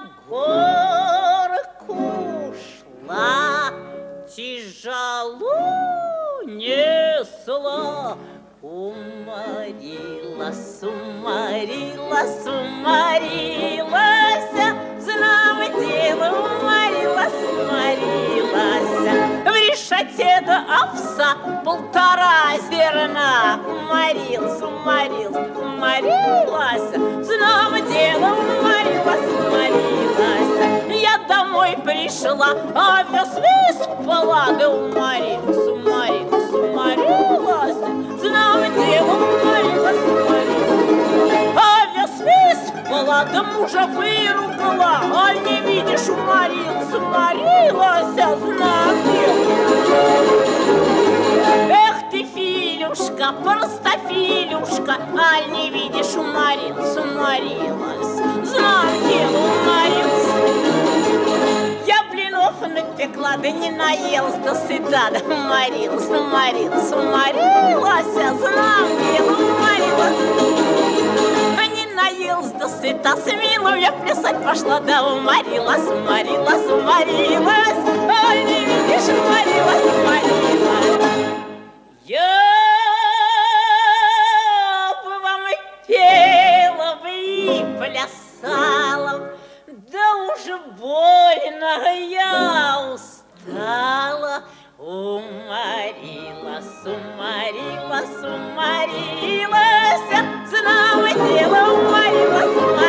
горку шла, тяжело несла. Уморилась, уморилась, уморилась, знамо дело, уморилась, уморилась. В решете до овса 1,5 зерна. Уморилась, уморилась, уморилась, знамо дело, уморилась, уморилась. Я домой пришла, овес выспала, да уморилась, уморилась, уморилась, знамо дело, уморилась, уморилась. Овес выспала, да мужа выругала, аль не видишь, уморилась, уморилась, знамо дело. Эх ты, Филюшка, простофилюшка, аль не видишь, уморилась, уморилась, знамо дело, уморилась. Я блинов напекла, да не наелась до сыта, да уморилась, уморилась, уморилась, знамо дело, уморилась. Не наелась до сыта, с милым я плясать пошла, да уморилась, уморилась, уморилась, ой, не видишь, уморилась, уморилась. Я бы вам и пела бы, и плясала, да уже больно я устала. Уморилась, уморилась, уморилась, знамо дело, уморилась, уморилась.